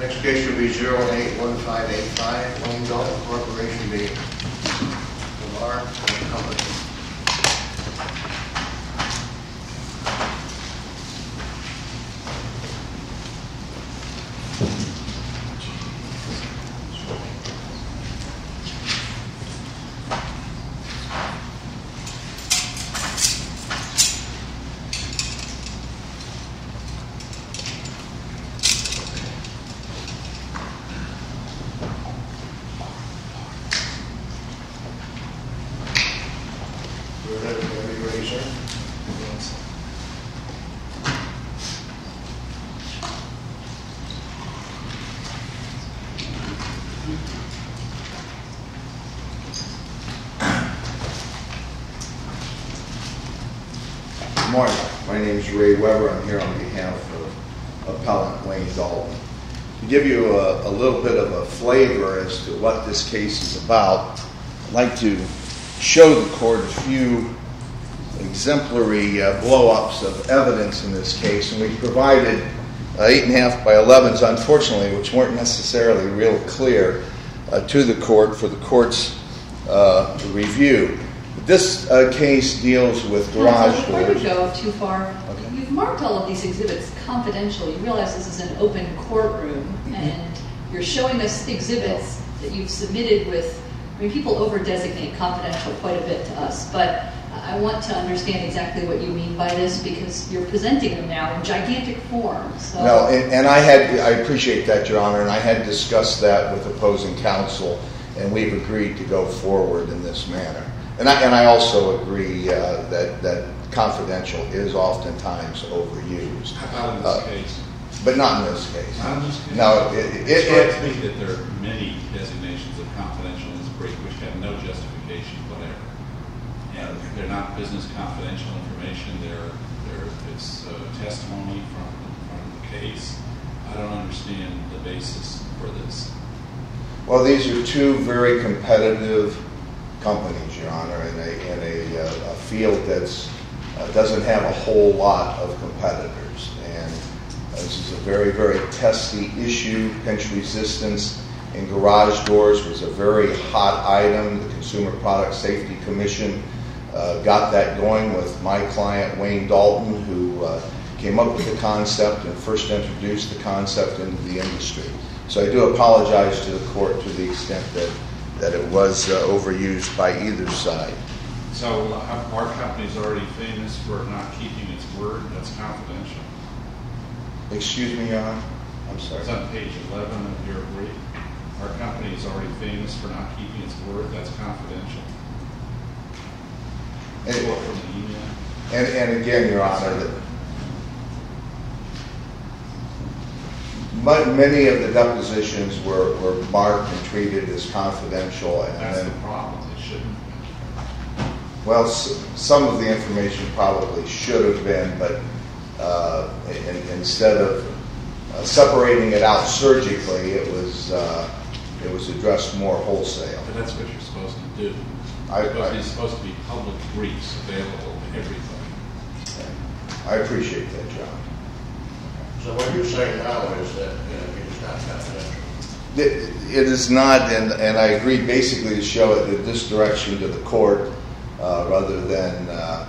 Next case will be 081585, Wayne Dalton Corporation v. Lamar Company. Good morning. My name is Ray Weber. I'm here on behalf of Appellant Wayne Dalton. To give you a little bit of a flavor as to what this case is about, I'd like to show the court a few exemplary blow-ups of evidence in this case, and we provided 8.5 by 11s, unfortunately, which weren't necessarily real clear to the court for the court's review. This case deals with garage doors. Before you go too far, you've marked all of these exhibits confidential. You realize this is an open courtroom, and you're showing us exhibits that you've submitted with, people over-designate confidential quite a bit to us, but I want to understand exactly what you mean by this because you're presenting them now in gigantic form. So. No, and I appreciate that, Your Honor, and I had discussed that with opposing counsel, and we've agreed to go forward in this manner. And I also agree that confidential is oftentimes overused. How about in this case? But not in this case. Not in this case? No. It strikes me that there are many designations of confidential in this brief which have no justification whatever. And they're not business confidential information. It's testimony from the case. I don't understand the basis for this. Well, these are two very competitive companies, Your Honor, in a field that doesn't have a whole lot of competitors. And this is a very, very testy issue. Pinch resistance in garage doors was a very hot item. The Consumer Product Safety Commission got that going with my client, Wayne Dalton, who came up with the concept and first introduced the concept into the industry. So I do apologize to the court to the extent that it was overused by either side. So our company's already famous for not keeping its word. That's confidential. Excuse me, Your Honor? I'm sorry. It's on page 11 of your brief. Our company is already famous for not keeping its word. That's confidential. And, from the email. And again, Your Honor, that many of the depositions were marked and treated as confidential. And that's the problem. It shouldn't be. Well, some of the information probably should have been, but instead of separating it out surgically, it was addressed more wholesale. But that's what you're supposed to do. It's supposed to be public briefs available to everybody. I appreciate that, John. So what you're saying now is that it's not confidential. It is not, and I agreed basically to show it in this direction to the court rather than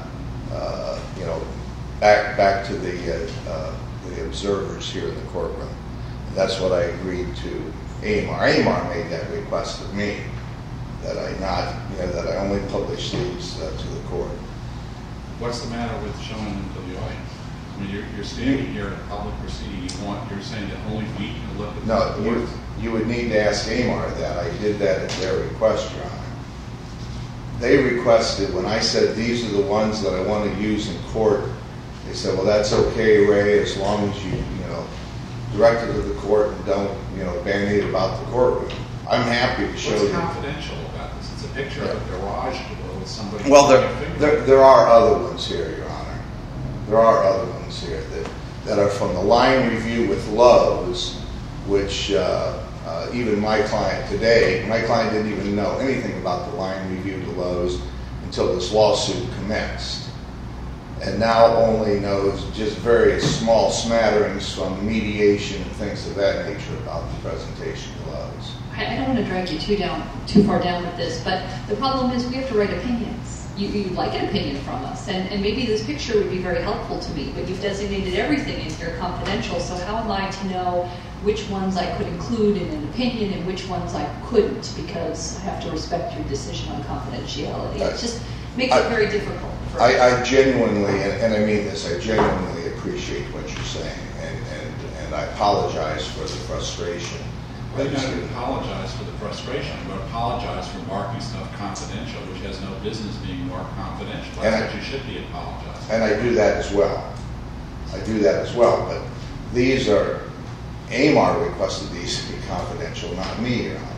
back to the observers here in the courtroom. And that's what I agreed to AMAR. AMAR made that request of me that I only publish these to the court. What's the matter with showing them to the audience? I mean, you're standing here in a public proceeding. You're saying that only we can look at the No, you would need to ask AMAR that. I did that at their request, Your Honor. They requested, when I said these are the ones that I want to use in court, they said, well, that's okay, Ray, as long as you direct it to the court and don't, bandy it about the courtroom. I'm happy to show you. What's confidential about this? It's a picture of a garage door with somebody. Well, there are other ones here, Your Honor. There are other ones here that are from the line review with Lowe's, which even my client didn't even know anything about the line review to Lowe's until this lawsuit commenced. and now only knows just very small smatterings from mediation and things of that nature about the presentation of Lowe's. I don't want to drag you too far down with this, but the problem is we have to write opinions. You like an opinion from us, and maybe this picture would be very helpful to me, but you've designated everything in here confidential, so how am I to know which ones I could include in an opinion and which ones I couldn't, because I have to respect your decision on confidentiality. It just makes it very difficult. I genuinely, and I mean this, I genuinely appreciate what you're saying, and I apologize for the frustration. Well, you don't apologize for the frustration, but apologize for marking stuff confidential, which has no business being marked confidential. That's what you should be apologizing. And I do that as well. But these are, AMAR requested these to be confidential, not me, Your Honor.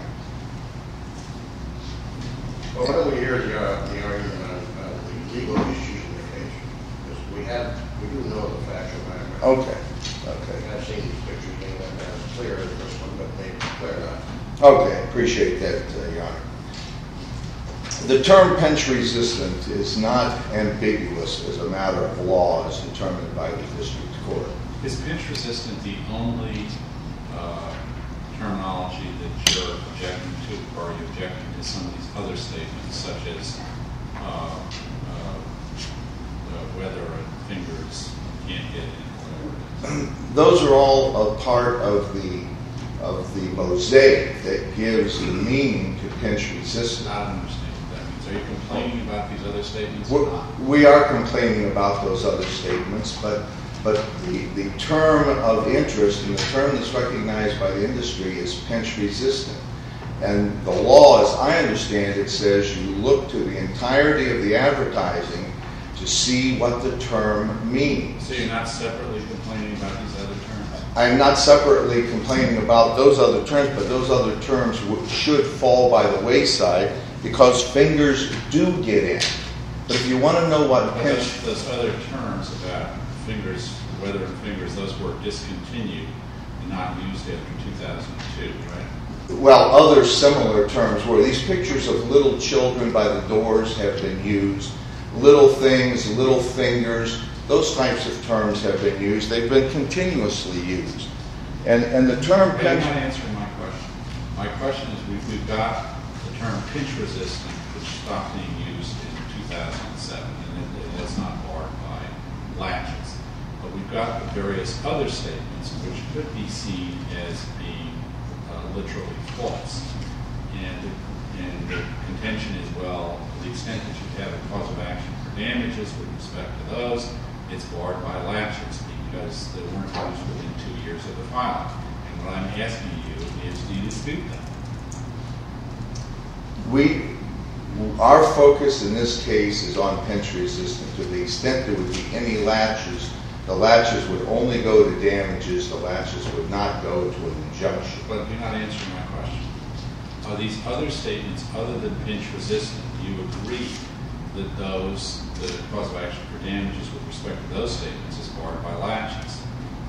Well, why don't we hear the argument on the legal issues in the case? Because we do know the factual matter. Okay. I've seen these pictures, and they're not as clear as this one, but maybe clear enough. Okay, appreciate that, Your Honor. The term pinch resistant is not ambiguous as a matter of law as determined by the district court. Is pinch resistant the only terminology that you're objecting to, or are you objecting to some of these other statements, such as whether a fingers can't get in, whatever it is? Those are all a part of the mosaic that gives the meaning to pinch resistant. I don't understand what that means. Are you complaining about these other statements? We are complaining about those other statements, but the term of interest and the term that's recognized by the industry is pinch resistant. And the law, as I understand it, says you look to the entirety of the advertising to see what the term means. So you're not separately complaining about these other terms? I'm not separately complaining about those other terms, but those other terms should fall by the wayside because fingers do get in. But if you want to know what pinch... Those other terms about fingers, whether in fingers, those were discontinued and not used after 2002, right? Well, other similar terms were. These pictures of little children by the doors have been used. Little things, little fingers, those types of terms have been used. They've been continuously used. And the term pinch... You're not answering my question. My question is we've got the term pinch resistant, which stopped being used in 2007, and it's not barred by latches. But we've got the various other statements which could be seen as being literally false. And the contention is, well, to the extent that you have a cause of action for damages with respect to those, it's barred by latches because they weren't used within 2 years of the filing. And what I'm asking you is, do you dispute that? Our focus in this case is on pinch resistant. To the extent there would be any latches, the latches would only go to damages. The latches would not go to an injunction. But you're not answering my question. Are these other statements, other than pinch resistant, do you agree that the cause of action for damages with respect to those statements is barred by latches?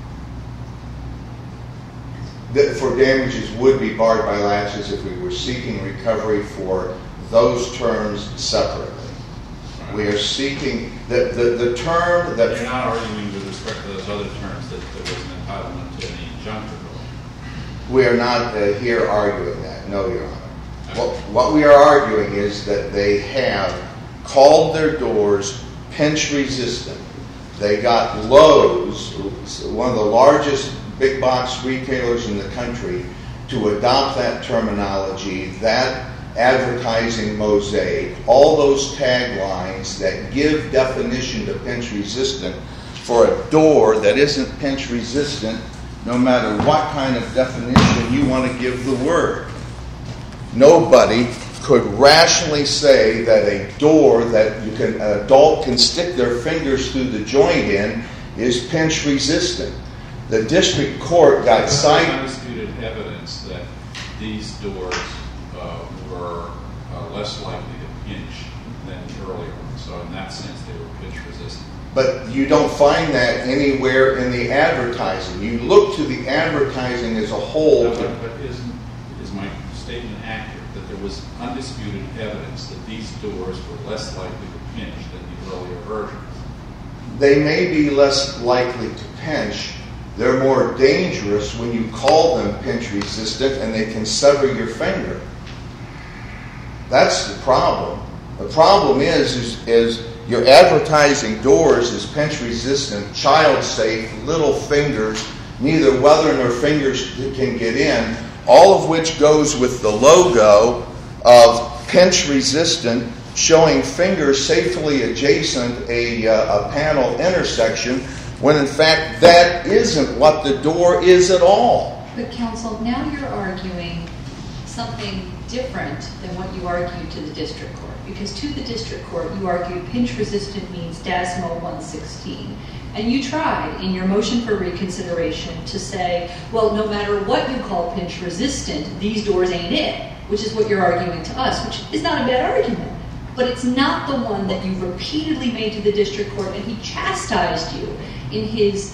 That for damages would be barred by latches if we were seeking recovery for those terms separately. Right. We are seeking the term that... You're not arguing with respect to those other terms that there was an entitlement to any injunctive relief. We are not here arguing that, no, Your Honor. What we are arguing is that they have called their doors pinch resistant. They got Lowe's, one of the largest big box retailers in the country, to adopt that terminology, that advertising mosaic, all those taglines that give definition to pinch resistant for a door that isn't pinch resistant, no matter what kind of definition you want to give the word. Nobody could rationally say that a door that an adult can stick their fingers through the joint in is pinch resistant. The district court got cited. There's undisputed evidence that these doors were less likely to pinch than the earlier ones. So in that sense, they were pinch resistant. But you don't find that anywhere in the advertising. You look to the advertising as a whole. No, but is my statement accurate that there was undisputed evidence that these doors were less likely to pinch than the earlier versions? they may be less likely to pinch. They're more dangerous when you call them pinch resistant, and they can sever your finger. That's the problem. The problem is you're advertising doors as pinch resistant, child safe, little fingers, neither weather nor fingers can get in, all of which goes with the logo of pinch resistant, showing fingers safely adjacent a panel intersection, when in fact that isn't what the door is at all. But counsel, now you're arguing something different than what you argued to the district court. Because to the district court, you argued pinch resistant means DASMO 116. And you tried in your motion for reconsideration to say, well, no matter what you call pinch resistant, these doors ain't it, which is what you're arguing to us, which is not a bad argument. But it's not the one that you repeatedly made to the district court, and he chastised you in his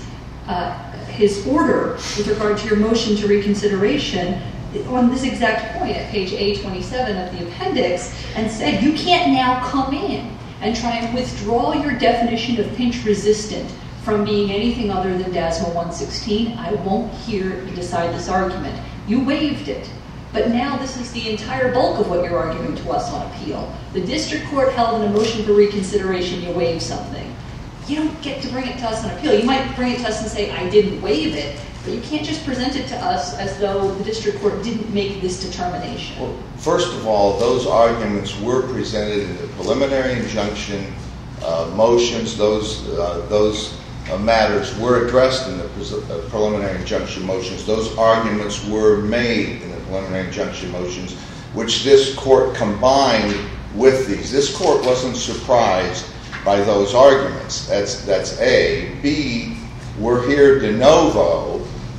order with regard to your motion to reconsideration on this exact point at page A27 of the appendix, and said you can't now come in and try and withdraw your definition of pinch resistant from being anything other than DASMO 116. I won't hear you decide this argument. You waived it. But now this is the entire bulk of what you're arguing to us on appeal. The district court held in a motion for reconsideration you waived something. You don't get to bring it to us on appeal. You might bring it to us and say, I didn't waive it, but you can't just present it to us as though the district court didn't make this determination. Well, first of all, those arguments were presented in the preliminary injunction motions. Those matters were addressed in the preliminary injunction motions. Those arguments were made in the preliminary injunction motions, which this court combined with these. This court wasn't surprised by those arguments. That's A. B, we're here de novo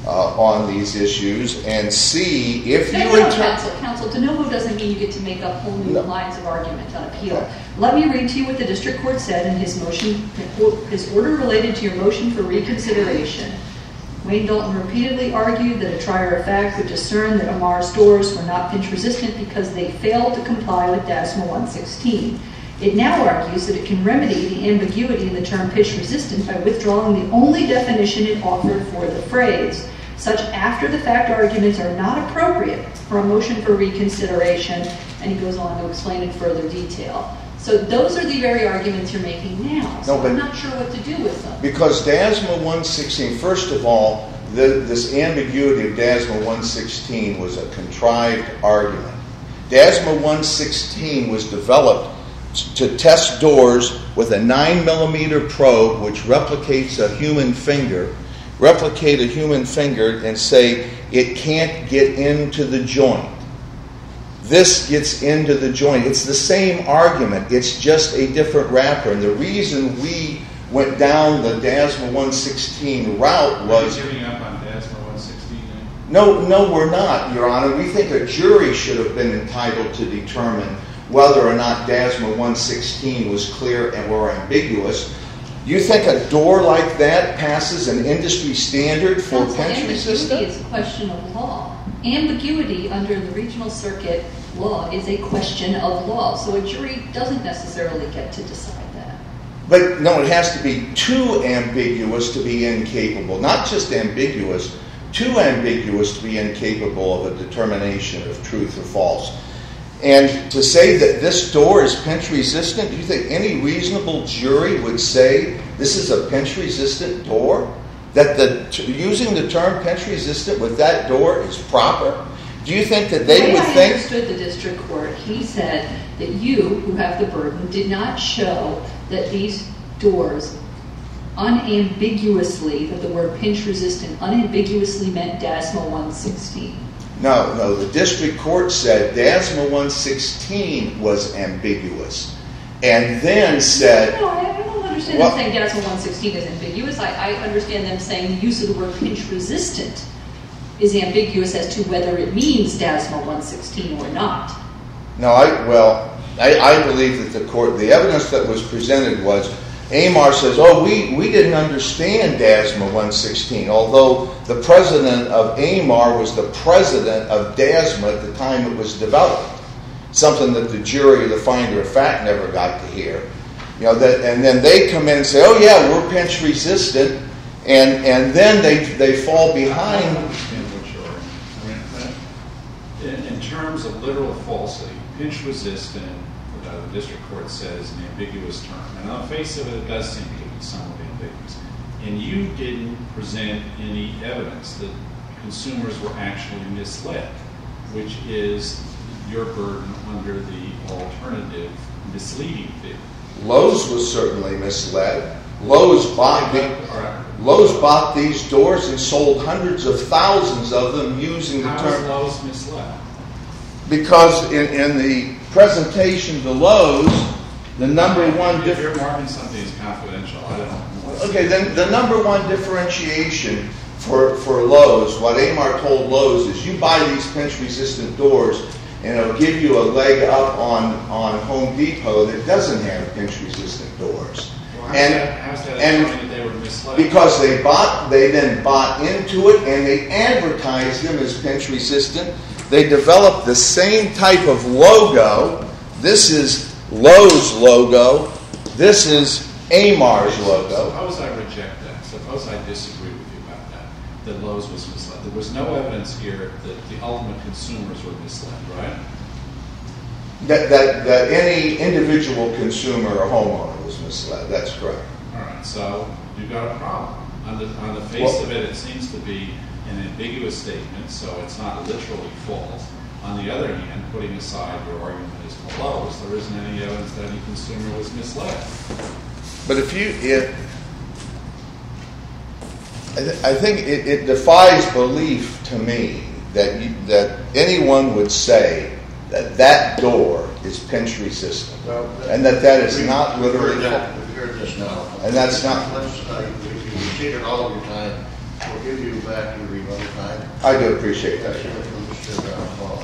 on these issues. And C, if you Counsel, de novo doesn't mean you get to make up whole new lines of argument on appeal. Okay. Let me read to you what the district court said in his motion, his order related to your motion for reconsideration. Wayne Dalton repeatedly argued that a trier of fact would discern that Amar's doors were not pinch resistant because they failed to comply with DASMO 116. It now argues that it can remedy the ambiguity in the term pinch resistant by withdrawing the only definition it offered for the phrase. Such after-the-fact arguments are not appropriate for a motion for reconsideration, and he goes on to explain in further detail. So those are the very arguments you're making now. So I'm not sure what to do with them. Because DASMO 116, first of all, this ambiguity of DASMO 116 was a contrived argument. DASMO 116 was developed to test doors with a 9mm probe which replicates a human finger, and say it can't get into the joint. This gets into the joint. It's the same argument. It's just a different wrapper. And the reason we went down the DASMO 116 route was... Are you giving up on DASMO 116 then? No, we're not, Your Honor. We think a jury should have been entitled to determine whether or not DASMO 116 was clear and or ambiguous. You think a door like that passes an industry standard for pinch resistance? Ambiguity is a question of law. Ambiguity under the regional circuit law is a question of law, so a jury doesn't necessarily get to decide that. But no, it has to be too ambiguous to be incapable. Not just ambiguous, too ambiguous to be incapable of a determination of truth or false. And to say that this door is pinch resistant, do you think any reasonable jury would say this is a pinch resistant door? That using the term pinch resistant with that door is proper? Do you think that they would think... I understood the district court. He said that you, who have the burden, did not show that these doors unambiguously, that the word pinch resistant unambiguously meant DASMO 116. No, the district court said DASMO 116 was ambiguous. And then said... No, I don't understand them saying DASMO 116 is ambiguous. I understand them saying the use of the word pinch resistant is ambiguous as to whether it means DASMO 116 or not. No, I believe that the evidence that was presented was AMAR says, we didn't understand DASMO 116, although the president of AMAR was the president of DASMA at the time it was developed, something that the jury or the finder of fact never got to hear. You know, and then they come in and say, oh yeah, we're pinch resistant, and then they fall I behind. don't understand what you're arguing. In terms of literal falsity, pinch resistant, the district court says an ambiguous term. And on the face of it, it does seem to be somewhat ambiguous. And you didn't present any evidence that consumers were actually misled, which is your burden under the alternative misleading theory. Lowe's was certainly misled. Lowe's bought these doors and sold hundreds of thousands of them using the How term. is Lowe's misled? Because in the presentation to Lowe's, the number one If you're marking something as confidential, I don't know. Okay, then the number one differentiation for Lowe's, what Amar told Lowe's is you buy these pinch-resistant doors and it'll give you a leg up on Home Depot that doesn't have pinch-resistant doors. Well, how's that showing that they were misled? Because they then bought into it and they advertised them as pinch-resistant. They developed the same type of logo. This is Lowe's logo. This is Amar's logo. Suppose I reject that. Suppose I disagree with you about that Lowe's was misled. There was no evidence here that the ultimate consumers were misled, right? That any individual consumer or homeowner was misled. That's correct. All right, so you've got a problem. On the face of it seems to be an ambiguous statement, so it's not literally false. On the other hand, putting aside your argument as to Lowe's, there isn't any evidence that any consumer was misled. But I think it defies belief to me that anyone would say that door is pinch resistant, and that is not literally. We've heard this now. And that's not. You've exceeded all of your time. We'll give you back your rebuttal time. I do appreciate that. Let's hear from Mr. Paul.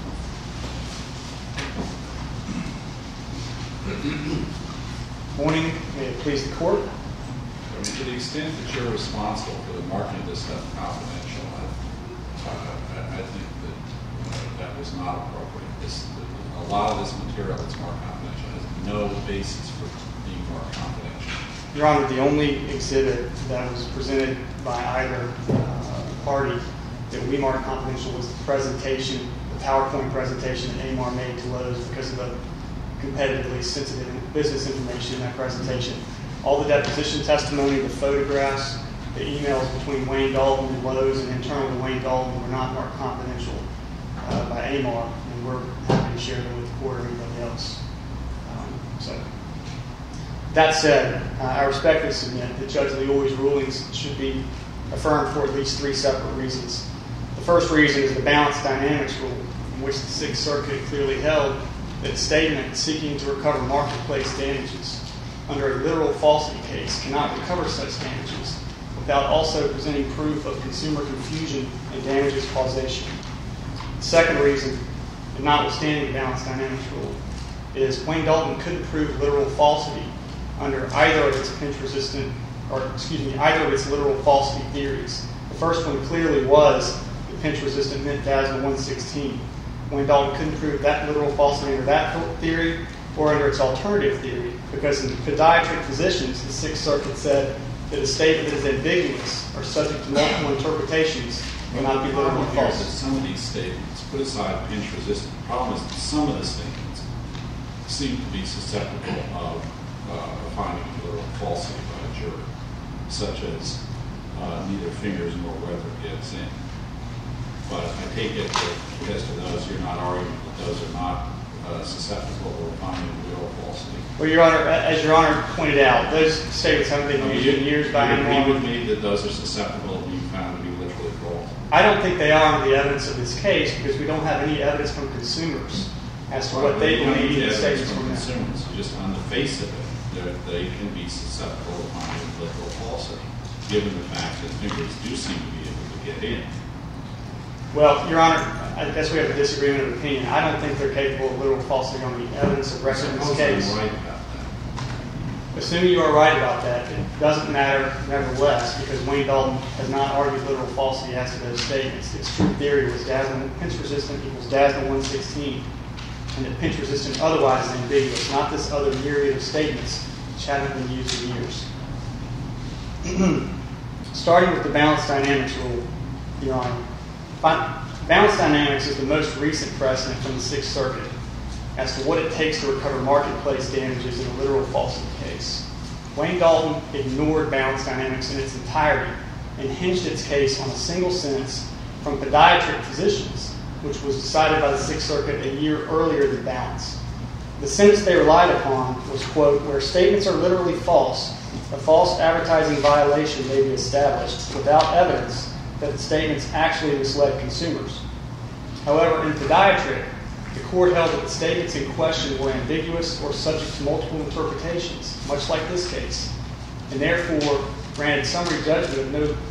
Morning. May it please the court. To the extent that you're responsible for the marketing of this stuff confidential, I think that was not appropriate. A lot of this material that's marked confidential has no basis for being marked confidential. Your Honor, the only exhibit that was presented by either party that we marked confidential was the presentation, the PowerPoint presentation that Amar made to Lowe's because of the competitively sensitive business information in that presentation. All the deposition testimony, the photographs, the emails between Wayne Dalton and Lowe's and internal to Wayne Dalton were not marked confidential by Amar, and we're happy to share them with the court or anybody else. That said, I respectfully submit that Judge Leoy's rulings should be affirmed for at least three separate reasons. The first reason is the balance dynamics rule, in which the Sixth Circuit clearly held that a statement seeking to recover marketplace damages under a literal falsity case cannot recover such damages without also presenting proof of consumer confusion and damages causation. The second reason, and notwithstanding the balance dynamics rule, is Wayne Dalton couldn't prove literal falsity under either of its either of its literal falsity theories. The first one clearly was the pinch-resistant mint DASMA 116. Wayne Dalton couldn't prove that literal falsity under that theory or under its alternative theory, because in podiatric physicians, the Sixth Circuit said that a statement that is ambiguous or subject to multiple interpretations will not be literally false. Some of these statements, put aside pinch resistant, the problem is that some of the statements seem to be susceptible of finding literal falsity by a jury, such as neither fingers nor weather gets in. But I take it that as to those, you're not arguing that those are not susceptible of finding literal falsity. Well, Your Honor, as Your Honor pointed out, those statements haven't been used in years by anyone. You agree with me that those are susceptible of being found to be literally false? I don't think they are under the evidence of this case because we don't have any evidence from consumers as to what they believe the statements from consumers. Just on the face of it, they can be susceptible of finding literal falsity, given the fact that fingers do seem to be able to get in. Well, Your Honor, I guess we have a disagreement of opinion. I don't think they're capable of literal falsity on the evidence of record in this case. I'm right about that. Assuming you are right about that, it doesn't matter nevertheless, because Wayne Dalton has not argued literal falsity as to those statements. Its true theory was pinch-resistant equals DASMA 116, and that pinch-resistant otherwise is ambiguous, not this other myriad of statements which haven't been used in years. Starting with the balance dynamics rule, Your Honor. Balance dynamics is the most recent precedent from the Sixth Circuit as to what it takes to recover marketplace damages in a literal falsity case. Wayne Dalton ignored balance dynamics in its entirety and hinged its case on a single sentence from Podiatric Physicians, which was decided by the Sixth Circuit a year earlier than balance. The sentence they relied upon was, quote, where statements are literally false, a false advertising violation may be established without evidence that the statements actually misled consumers. However, in Podiatric, the court held that the statements in question were ambiguous or subject to multiple interpretations, much like this case, and therefore granted summary judgment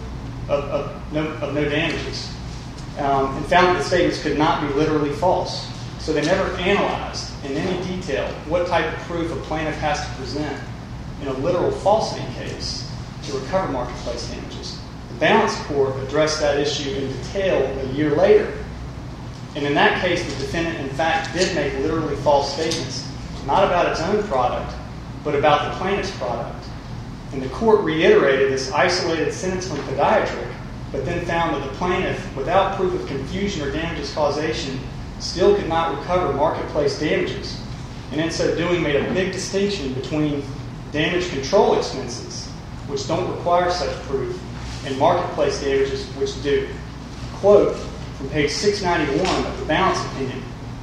of no damages, and found that the statements could not be literally false. So they never analyzed in any detail what type of proof a plaintiff has to present in a literal falsity case to recover marketplace damages. The balance court addressed that issue in detail a year later. And in that case, the defendant, in fact, did make literally false statements, not about its own product, but about the plaintiff's product. And the court reiterated this isolated sentence from Podiatric, but then found that the plaintiff, without proof of confusion or damages causation, still could not recover marketplace damages. And in so doing, made a big distinction between damage control expenses, which don't require such proof, and marketplace damages, which do. Quote from page 691 of the balance opinion,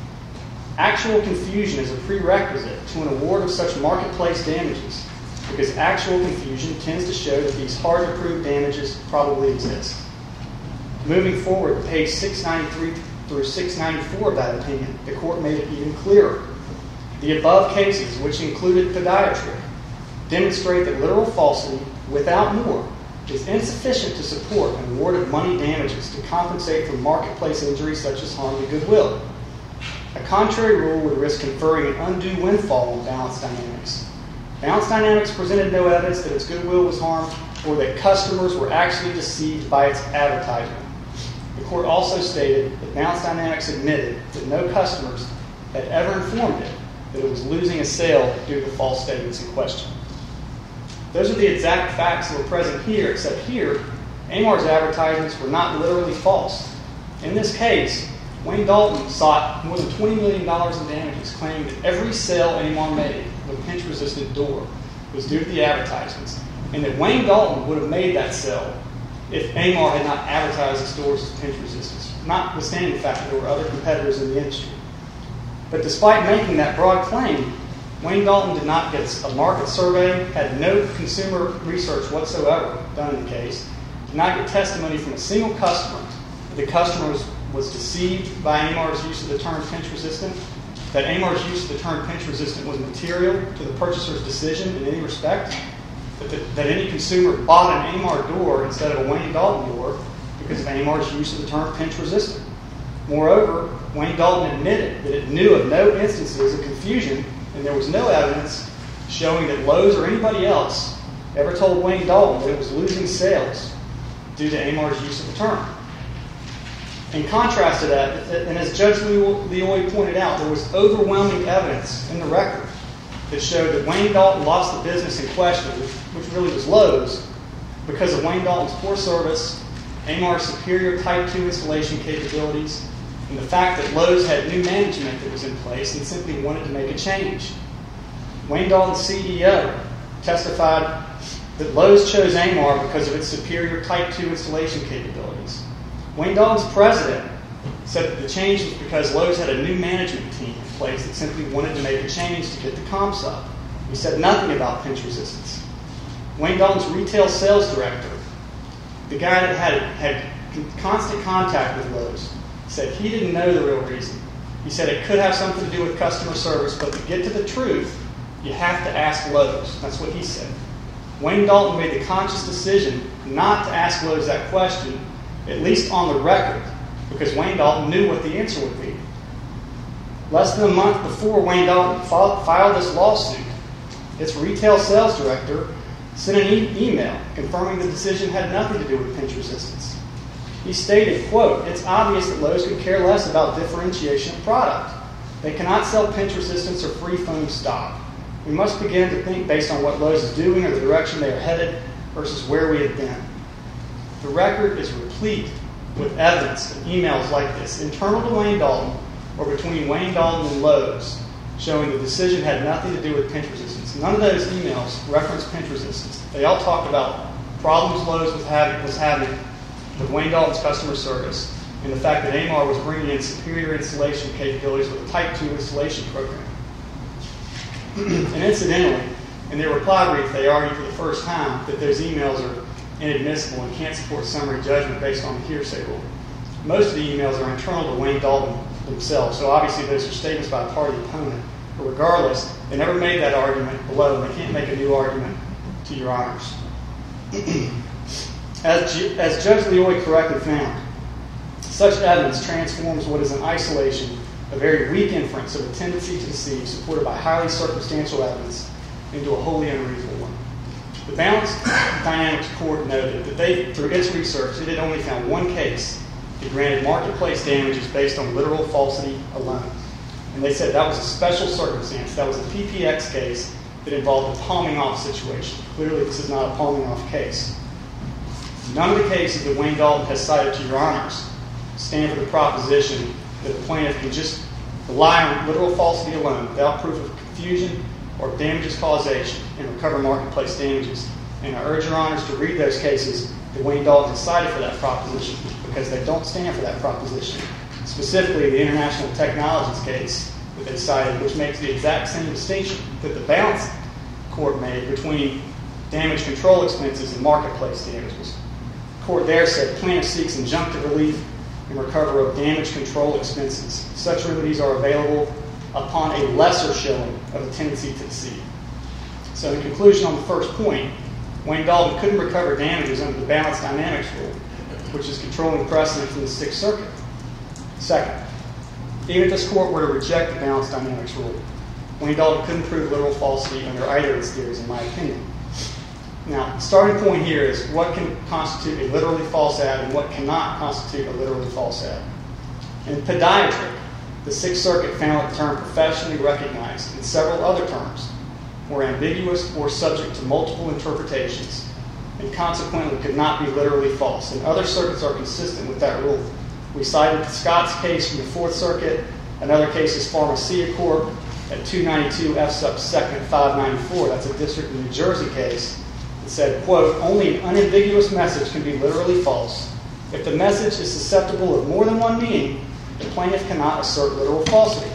actual confusion is a prerequisite to an award of such marketplace damages because actual confusion tends to show that these hard-to-prove damages probably exist. Moving forward to page 693 through 694 of that opinion, the court made it even clearer. The above cases, which included Podiatric, demonstrate that literal falsity, without more, is insufficient to support an award of money damages to compensate for marketplace injuries such as harm to goodwill. A contrary rule would risk conferring an undue windfall on balance dynamics. Balance dynamics presented no evidence that its goodwill was harmed or that customers were actually deceived by its advertisement. The court also stated that balance dynamics admitted that no customers had ever informed it that it was losing a sale due to the false statements in question. Those are the exact facts that were present here, except here, Amar's advertisements were not literally false. In this case, Wayne Dalton sought more than $20 million in damages, claiming that every sale Amar made with a pinch-resistant door was due to the advertisements, and that Wayne Dalton would have made that sale if Amar had not advertised its doors as pinch-resistance, notwithstanding the fact that there were other competitors in the industry. But despite making that broad claim, Wayne Dalton did not get a market survey, had no consumer research whatsoever done in the case, did not get testimony from a single customer that the customer was deceived by Amar's use of the term pinch-resistant, that Amar's use of the term pinch-resistant was material to the purchaser's decision in any respect, that any consumer bought an Amar door instead of a Wayne Dalton door because of Amar's use of the term pinch-resistant. Moreover, Wayne Dalton admitted that it knew of no instances of confusion, and there was no evidence showing that Lowe's or anybody else ever told Wayne Dalton that it was losing sales due to Amar's use of the term. In contrast to that, and as Judge Leoy pointed out, there was overwhelming evidence in the record that showed that Wayne Dalton lost the business in question, which really was Lowe's, because of Wayne Dalton's poor service, Amar's superior Type 2 installation capabilities, and the fact that Lowe's had new management that was in place and simply wanted to make a change. Wayne Dalton's CEO testified that Lowe's chose Amar because of its superior Type 2 installation capabilities. Wayne Dalton's president said that the change was because Lowe's had a new management team in place that simply wanted to make a change to get the comps up. He said nothing about pinch resistance. Wayne Dalton's retail sales director, the guy that had constant contact with Lowe's, said he didn't know the real reason. He said it could have something to do with customer service, but to get to the truth, you have to ask Lowe's. That's what he said. Wayne Dalton made the conscious decision not to ask Lowe's that question, at least on the record, because Wayne Dalton knew what the answer would be. Less than a month before Wayne Dalton filed this lawsuit, its retail sales director sent an email confirming the decision had nothing to do with pinch resistance. He stated, quote, "It's obvious that Lowe's could care less about differentiation of product. They cannot sell pinch resistance or free foam stock. We must begin to think based on what Lowe's is doing or the direction they are headed versus where we have been. The record is replete with evidence of emails like this, internal to Wayne Dalton or between Wayne Dalton and Lowe's, showing the decision had nothing to do with pinch resistance. None of those emails reference pinch resistance. They all talk about problems Lowe's was having with Wayne Dalton's customer service and the fact that AMAR was bringing in superior installation capabilities with a Type 2 installation program. And incidentally, in their reply brief, they argue for the first time that those emails are inadmissible and can't support summary judgment based on the hearsay rule. Most of the emails are internal to Wayne Dalton themselves, so obviously those are statements by a party opponent. But regardless, they never made that argument below, and they can't make a new argument to your honors. As Judge Leoy correctly found, such evidence transforms what is in isolation a very weak inference of a tendency to deceive supported by highly circumstantial evidence into a wholly unreasonable one. The Balanced Dynamics Court noted that they, through its research, it had only found one case that granted marketplace damages based on literal falsity alone. And they said that was a special circumstance. That was a PPX case that involved a palming off situation. Clearly, this is not a palming off case. None of the cases that Wayne Dalton has cited to your honors stand for the proposition that the plaintiff can just rely on literal falsity alone without proof of confusion or damages causation and recover marketplace damages. And I urge your honors to read those cases that Wayne Dalton has cited for that proposition, because they don't stand for that proposition. Specifically, the International Technologies case that they cited, which makes the exact same distinction that the Balanced Court made between damage control expenses and marketplace damages. The court there said plaintiff seeks injunctive relief and recover of damage control expenses. Such remedies are available upon a lesser showing of a tendency to deceive. So in conclusion on the first point, Wayne Dalton couldn't recover damages under the Balanced Dynamics rule, which is controlling precedent from the Sixth Circuit. Second, even if this court were to reject the Balanced Dynamics rule, Wayne Dalton couldn't prove literal falsity under either of its theories, in my opinion. Now, the starting point here is what can constitute a literally false ad and what cannot constitute a literally false ad. In podiatry, the Sixth Circuit found the term professionally recognized and several other terms were ambiguous or subject to multiple interpretations and consequently could not be literally false. And other circuits are consistent with that rule. We cited Scott's case from the Fourth Circuit. Another case is Pharmacia Corp. at 292 F sub 2nd 594. That's a District of New Jersey case. It said, quote, only an unambiguous message can be literally false. If the message is susceptible of more than one meaning, the plaintiff cannot assert literal falsity.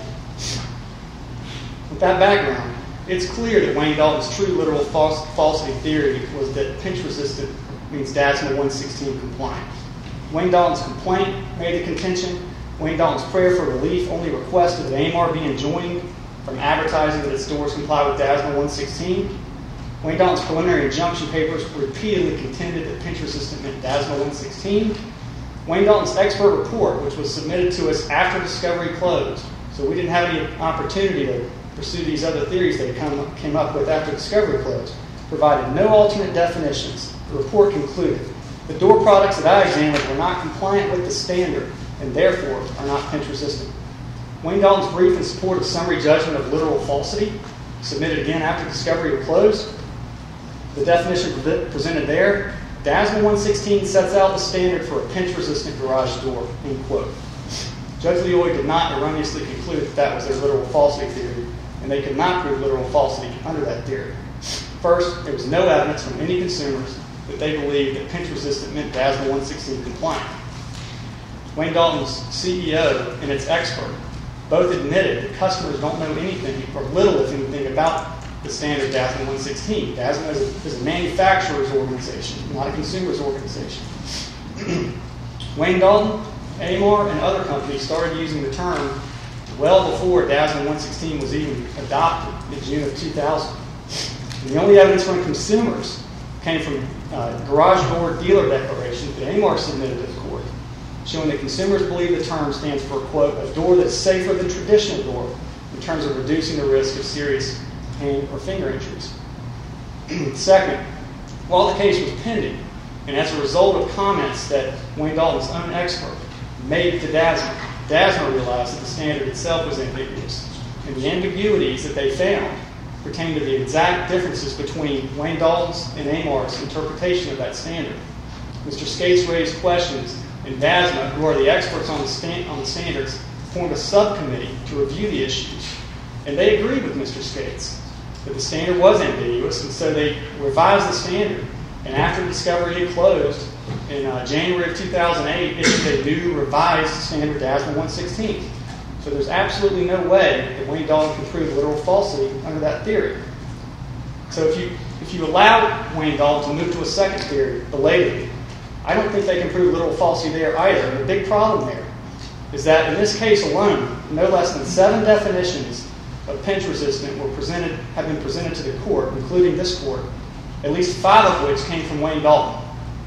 With that background, it's clear that Wayne Dalton's true literal falsity theory was that pinch resistant means DASMA 116 compliant. Wayne Dalton's complaint made the contention. Wayne Dalton's prayer for relief only requested that AMAR be enjoined from advertising that its stores comply with DASMA 116. Wayne Dalton's preliminary injunction papers repeatedly contended that pinch resistant meant DASMA 116. Wayne Dalton's expert report, which was submitted to us after discovery closed, so we didn't have any opportunity to pursue these other theories they came up with after discovery closed, provided no alternate definitions. The report concluded the door products that I examined were not compliant with the standard and therefore are not pinch resistant. Wayne Dalton's brief in support of summary judgment of literal falsity, submitted again after discovery closed, the definition presented there, DASMA 116 sets out the standard for a pinch-resistant garage door, end quote. Judge Leoy did not erroneously conclude that that was their literal falsity theory, and they could not prove literal falsity under that theory. First, there was no evidence from any consumers that they believed that pinch-resistant meant DASMA 116 compliant. Wayne Dalton's CEO and its expert both admitted that customers don't know anything or little, if anything, about the standard DASMA 116. DASMA is a manufacturer's organization, not a consumer's organization. Wayne Dalton, AMAR, and other companies started using the term well before DASMA 116 was even adopted in June of 2000. And the only evidence from consumers came from garage door dealer declarations that AMAR submitted to the court, showing that consumers believe the term stands for, quote, a door that's safer than traditional door in terms of reducing the risk of serious pain or finger injuries. Second, while the case was pending, and as a result of comments that Wayne Dalton's own expert made to DASMA, DASMA realized that the standard itself was ambiguous, and the ambiguities that they found pertain to the exact differences between Wayne Dalton's and Amar's interpretation of that standard. Mr. Skates raised questions, and DASMA, who are the experts on the standards, formed a subcommittee to review the issues. And they agreed with Mr. Skates that the standard was ambiguous, and so they revised the standard. And after discovery had closed, in January of 2008, issued a new revised standard, DASMA 116. So there's absolutely no way that Wayne Dalton can prove literal falsity under that theory. So if you allow Wayne Dalton to move to a second theory, belatedly, I don't think they can prove literal falsity there either. And the big problem there is that in this case alone, no less than 7 definitions of pinch resistant have been presented to the court, including this court, at least 5 of which came from Wayne Dalton.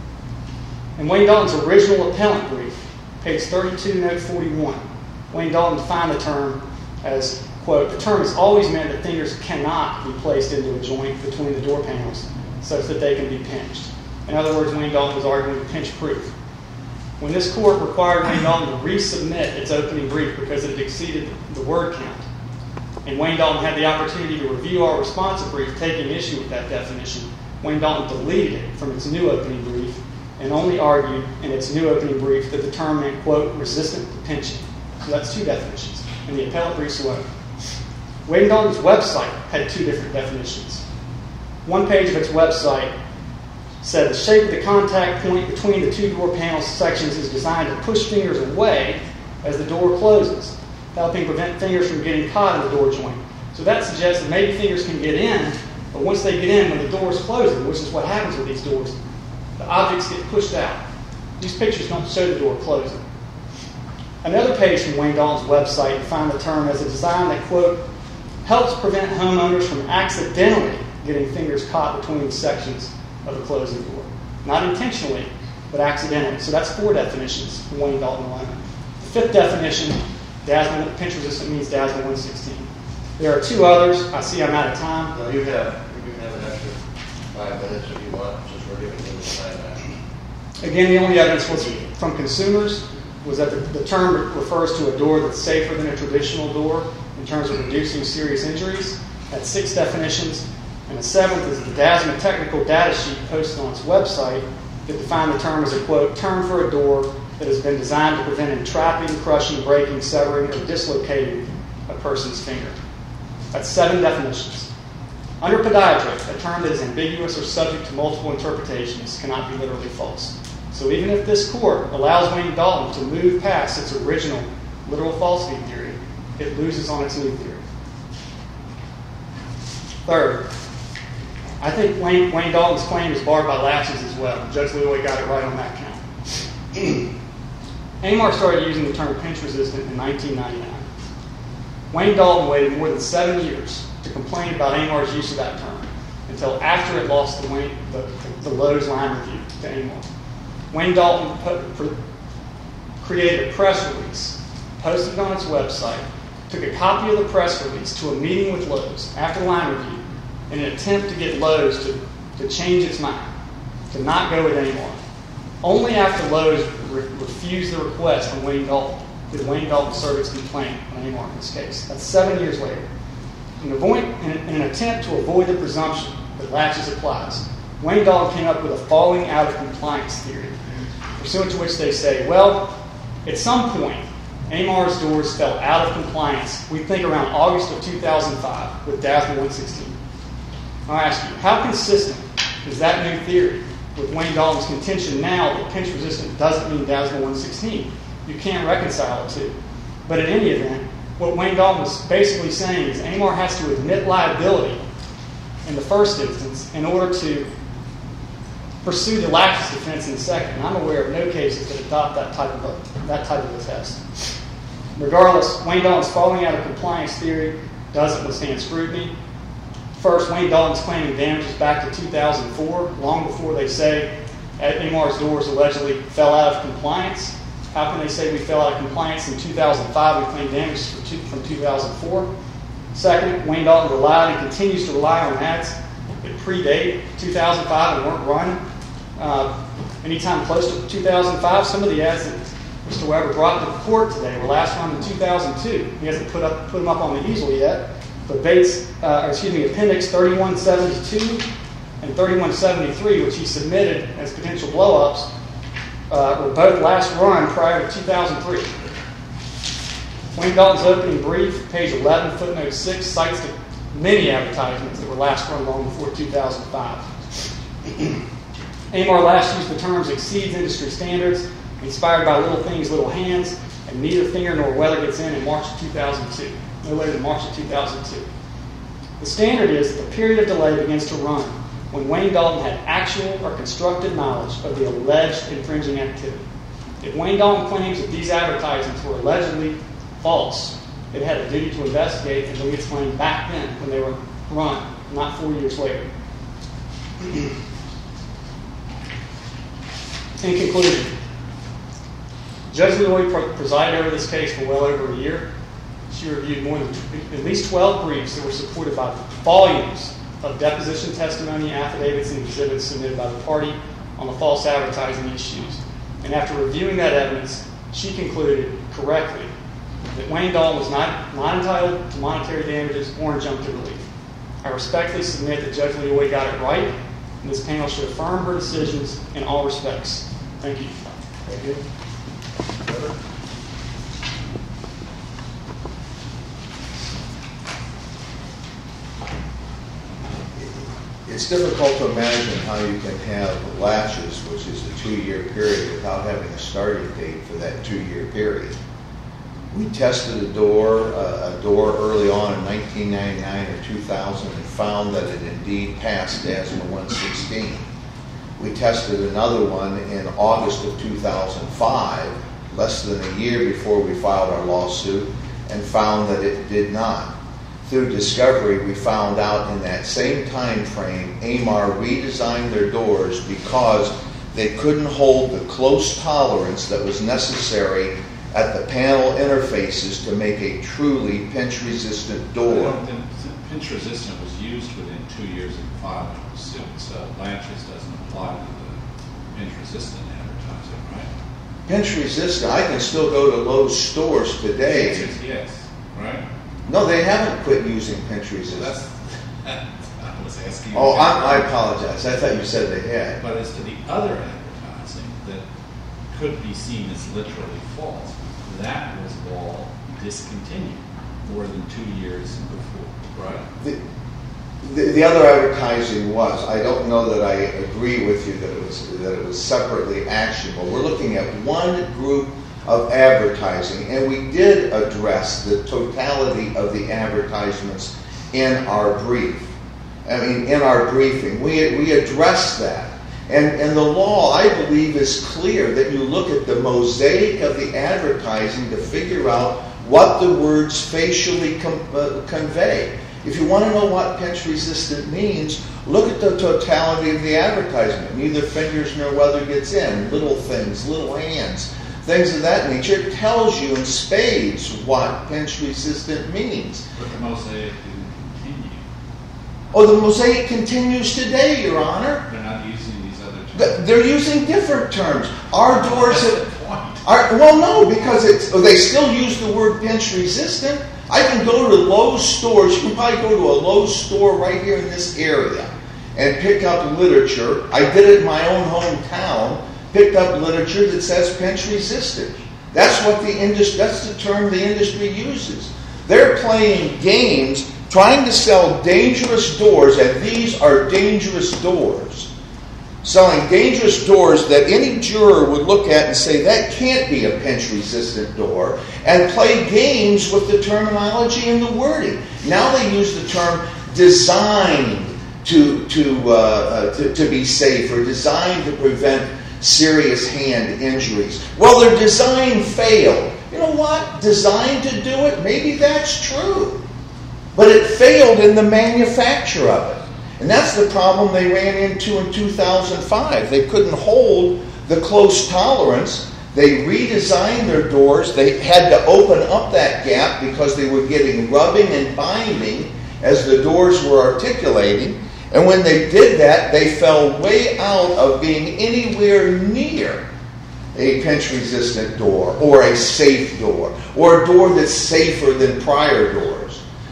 In Wayne Dalton's original appellant brief, page 32, note 41, Wayne Dalton defined the term as, quote, the term has always meant that fingers cannot be placed into a joint between the door panels such that they can be pinched. In other words, Wayne Dalton was arguing pinch proof. When this court required Wayne Dalton to resubmit its opening brief because it had exceeded the word count, and Wayne Dalton had the opportunity to review our responsive brief taking issue with that definition, Wayne Dalton deleted it from its new opening brief and only argued in its new opening brief that the term meant, quote, resistant to pinching. So that's 2 definitions in the appellate briefs alone. Wayne Dalton's website had 2 different definitions. One page of its website said the shape of the contact point between the 2 door panel sections is designed to push fingers away as the door closes, helping prevent fingers from getting caught in the door joint. So that suggests that maybe fingers can get in, but once they get in, when the door is closing, which is what happens with these doors, the objects get pushed out. These pictures don't show the door closing. Another page from Wayne Dalton's website defined the term as a design that, quote, helps prevent homeowners from accidentally getting fingers caught between the sections of a closing door. Not intentionally, but accidentally. So that's 4 definitions from Wayne Dalton alone. The 5th definition, DASMA, pinch resistant, means DASMA 116. There are 2 others. I see I'm out of time. No, you have an extra 5 minutes if you want, since we're giving you the time action. Again, the only evidence was from consumers was that the term refers to a door that's safer than a traditional door in terms of reducing serious injuries. That's 6 definitions. And the 7th is the DASMA technical data sheet posted on its website that defined the term as a, quote, term for a door that has been designed to prevent entrapping, crushing, breaking, severing, or dislocating a person's finger. That's 7 definitions. Under podiatry, a term that is ambiguous or subject to multiple interpretations cannot be literally false. So even if this court allows Wayne Dalton to move past its original literal falsity theory, it loses on its new theory. Third, I think Wayne Dalton's claim is barred by lapses as well. Judge Leroy got it right on that count. Amar started using the term pinch resistant in 1999. Wayne Dalton waited more than 7 years to complain about Amar's use of that term until after it lost the Lowe's line review to Amar. Wayne Dalton created a press release, posted it on its website, took a copy of the press release to a meeting with Lowe's after line review in an attempt to get Lowe's to change its mind, to not go with Amar. Only after Lowe's refused the request from Wayne Dalton did Wayne Dalton serve its complaint on Amar in this case. That's 7 years later. In an attempt to avoid the presumption that latches applies, Wayne Dalton came up with a falling out of compliance theory, pursuant to which they say, well, at some point, Amar's doors fell out of compliance, we think around August of 2005, with DASMA 116. I'll ask you, how consistent is that new theory with Wayne Dalton's contention now that pinch resistant doesn't mean DASMA 116? You can't reconcile the 2. But in any event, what Wayne Dalton was basically saying is Amar has to admit liability in the first instance in order to pursue the laches defense in the second. And I'm aware of no cases that adopt that type of a test. Regardless, Wayne Dalton's falling out of compliance theory doesn't withstand scrutiny. First, Wayne Dalton's claiming damages back to 2004, long before they say Amar's doors allegedly fell out of compliance. How can they say we fell out of compliance in 2005? We claim damages from 2004. Second, Wayne Dalton relied and continues to rely on ads that predate 2005 and weren't run anytime close to 2005. Some of the ads that Mr. Weber brought to the court today were last run in 2002. He hasn't put them up on the easel yet. But Appendix 3172 and 3173, which he submitted as potential blow-ups, were both last run prior to 2003. Wayne Dalton's opening brief, page 11, footnote 6, cites the many advertisements that were last run long before 2005. AMAR last used the terms exceeds industry standards, inspired by little things, little hands, and neither finger nor weather gets in March of 2002. No later than March of 2002. The standard is that the period of delay begins to run when Wayne Dalton had actual or constructive knowledge of the alleged infringing activity. If Wayne Dalton claims that these advertisements were allegedly false, it had a duty to investigate and bring its claim back then when they were run, not 4 years later. In conclusion, Judge Leroy presided over this case for well over a year. She reviewed more than at least 12 briefs that were supported by volumes of deposition testimony, affidavits, and exhibits submitted by the party on the false advertising issues. And after reviewing that evidence, she concluded correctly that Wayne Dalton was not entitled to monetary damages or injunctive relief. I respectfully submit that Judge Leroy got it right, and this panel should affirm her decisions in all respects. Thank you. Thank you. It's difficult to imagine how you can have latches, which is a 2-year period, without having a starting date for that 2-year period. We tested a door early on in 1999 or 2000 and found that it indeed passed ASMA 116. We tested another one in August of 2005, less than a year before we filed our lawsuit, and found that it did not. Through discovery, we found out in that same time frame, AMAR redesigned their doors because they couldn't hold the close tolerance that was necessary at the panel interfaces to make a truly pinch-resistant door. Pinch-resistant was used within 2 years of the filing of the suit, so latches doesn't apply to the pinch-resistant advertising, right? Pinch-resistant, I can still go to Lowe's stores today. Yes, right? No, they haven't quit using pinch-resistant. I was asking you. Oh, I apologize. I thought you said they had. But as to the other advertising that could be seen as literally false, that was all discontinued more than 2 years before, right? The other advertising was, I don't know that I agree with you that it was separately actionable. We're looking at one group of advertising, and we did address the totality of the advertisements in our brief. In our briefing. We addressed that. And the law, I believe, is clear that you look at the mosaic of the advertising to figure out what the words facially convey. If you want to know what pinch-resistant means, look at the totality of the advertisement. Neither fingers nor weather gets in. Little things, little hands, things of that nature. It tells you in spades what pinch-resistant means. But the mosaic didn't continue. Oh, the mosaic continues today, Your Honor. They're not using these other terms. They're using different terms. Our doors have... Well, no, because they still use the word pinch-resistant. I can go to Lowe's stores. You can probably go to a Lowe's store right here in this area and pick up literature. I did it in my own hometown. Picked up literature that says pinch-resistant. That's the term the industry uses. They're playing games, trying to sell dangerous doors, and these are dangerous doors. Selling dangerous doors that any juror would look at and say, that can't be a pinch-resistant door, and play games with the terminology and the wording. Now they use the term designed to be safe, or designed to prevent serious hand injuries. Well, their design failed. You know what? Designed to do it? Maybe that's true. But it failed in the manufacture of it. And that's the problem they ran into in 2005. They couldn't hold the close tolerance. They redesigned their doors. They had to open up that gap because they were getting rubbing and binding as the doors were articulating. And when they did that, they fell way out of being anywhere near a pinch-resistant door or a safe door or a door that's safer than prior doors.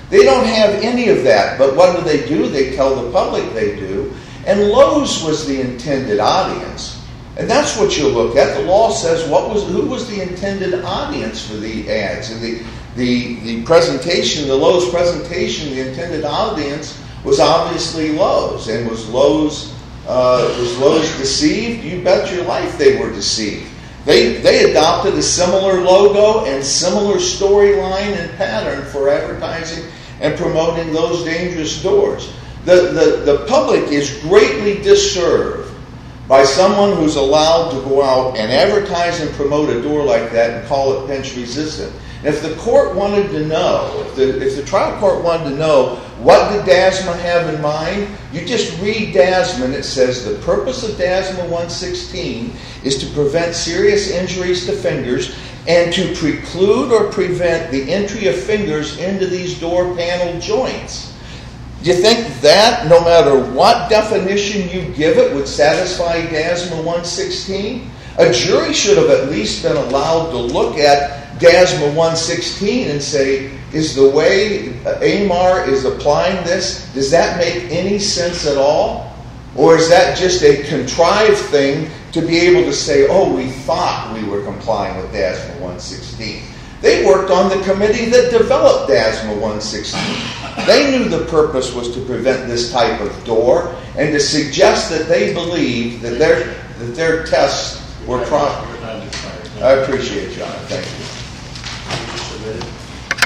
They don't have any of that. But what do? They tell the public they do. And Lowe's was the intended audience. And that's what you look at. The law says who was the intended audience for the ads. And the presentation, the Lowe's presentation, the intended audience was obviously Lowe's. And was Lowe's deceived? You bet your life they were deceived. They adopted a similar logo and similar storyline and pattern for advertising and promoting those dangerous doors. The public is greatly disserved by someone who's allowed to go out and advertise and promote a door like that and call it pinch resistant. And if the court wanted to know, if the trial court wanted to know what did DASMA have in mind, you just read DASMA and it says the purpose of DASMA 116 is to prevent serious injuries to fingers and to preclude or prevent the entry of fingers into these door panel joints. Do you think that, no matter what definition you give it, would satisfy DASMA 116? A jury should have at least been allowed to look at DASMA 116 and say, is the way AMAR is applying this, does that make any sense at all? Or is that just a contrived thing to be able to say, oh, we thought we were complying with DASMA 116? They worked on the committee that developed DASMA 116. They knew the purpose was to prevent this type of door and to suggest that they believed that their tests were proper. I appreciate you, John. Thank you.